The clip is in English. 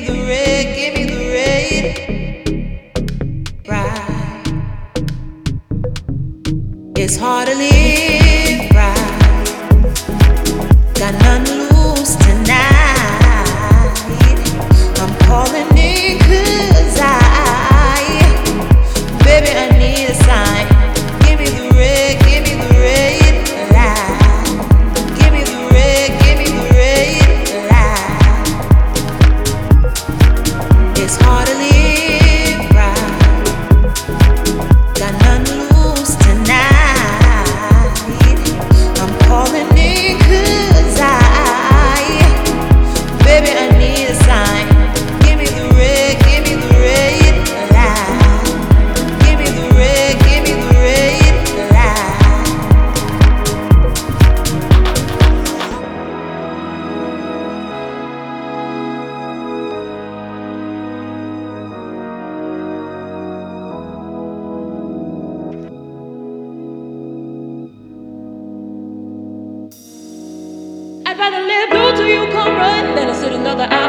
the red, give me the red. Right. It's hard to live right. Got none to lose tonight. I'm calling it 'cause baby, I need a sign. Give me the red, give me the red light. Give me the red, give me the red light. It's hard to live right. Got none to lose tonight. I'm calling it 'cause baby, I need a sign. Give me the red, give me the red light. Give me the red light. I'd rather live blue till you come running than to sit another hour